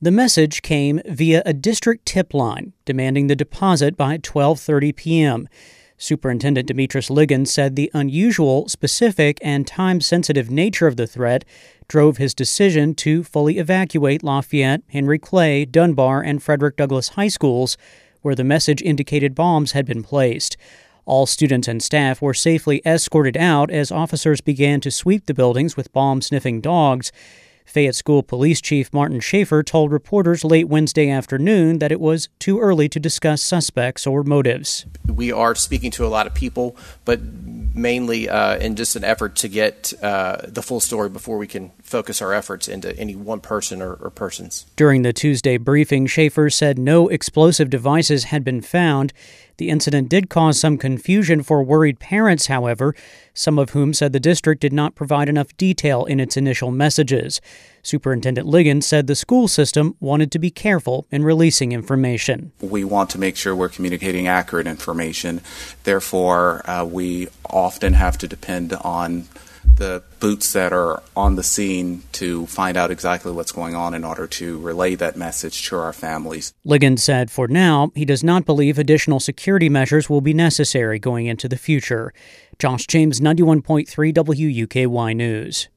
The message came via a district tip line demanding the deposit by 12:30 p.m. Superintendent Demetris Liggins said the unusual, specific, and time-sensitive nature of the threat drove his decision to fully evacuate Lafayette, Henry Clay, Dunbar, and Frederick Douglass high schools, where the message indicated bombs had been placed. All students and staff were safely escorted out as officers began to sweep the buildings with bomb-sniffing dogs. Fayette School Police Chief Martin Schaefer told reporters late Wednesday afternoon that it was too early to discuss suspects or motives. We are speaking to a lot of people, but mainly in just an effort to get the full story before we can focus our efforts into any one person or persons. During the Tuesday briefing, Schaefer said no explosive devices had been found. The incident did cause some confusion for worried parents, however, some of whom said the district did not provide enough detail in its initial messages. Superintendent Liggins said the school system wanted to be careful in releasing information. We want to make sure we're communicating accurate information. Therefore, we often have to depend on the boots that are on the scene to find out exactly what's going on in order to relay that message to our families. Liggins said for now, he does not believe additional security measures will be necessary going into the future. Josh James, 91.3 WUKY News.